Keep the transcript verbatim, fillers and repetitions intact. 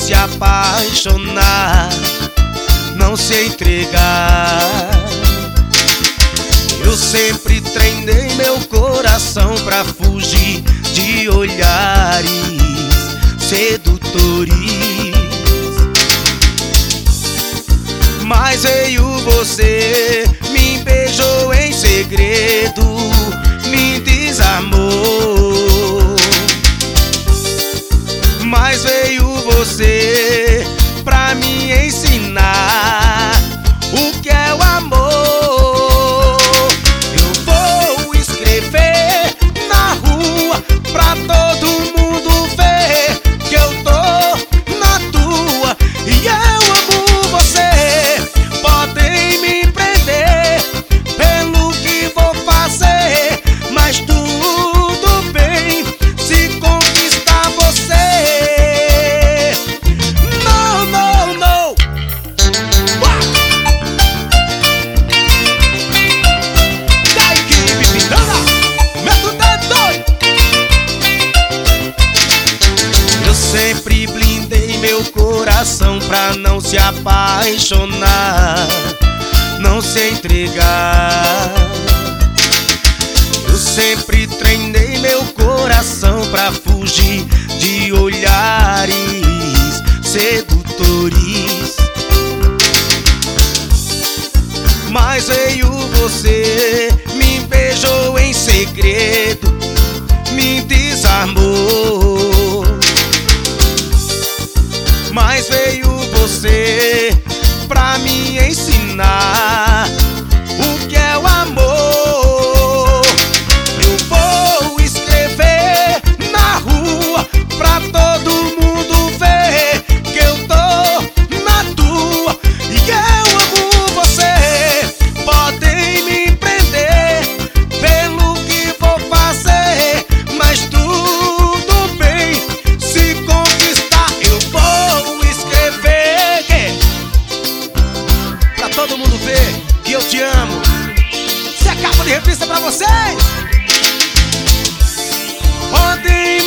se apaixonar, não se entregar. Eu sempre treinei meu coração pra fugir de olhares sedutores, mas veio você, me beijou em segredo, me desarmou. Mas veio você pra me ensinar o que é o amor. Eu vou escrever na rua pra todo mundo ver que eu tô na tua e eu amo você. Podem me prender pelo que vou fazer, mas tudo bem se conquistar você. Não, não, não. Da equipe Pitanga, método é doido. Eu sempre blindei meu coração pra não se apaixonar, não se entregar. Eu sempre treinei meu coração pra fugir de olhares sedutores, mas veio você, me beijou em segredo, me desarmou. Mas veio você pra me ensinar o que é o amor. Eu vou escrever na rua pra todo mundo ver que eu tô na tua e eu amo você. Podem me prender pelo que vou fazer, mas tudo bem se conquistar. Eu vou escrever que pra todo mundo ver que eu te amo. Isso é capa de revista pra vocês. Podem